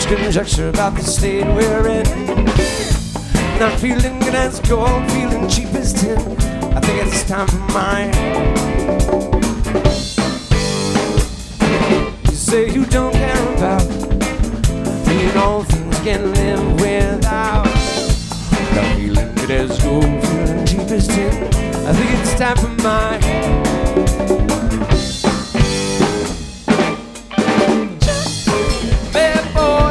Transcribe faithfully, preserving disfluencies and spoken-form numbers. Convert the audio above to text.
conjecture about the state we're in. Not feeling good as gold, feeling cheap as tin. I think it's time for mine. You say you don't care about, you know things can live without. Not feeling good as gold, feeling cheap as tin. I think it's time for mine.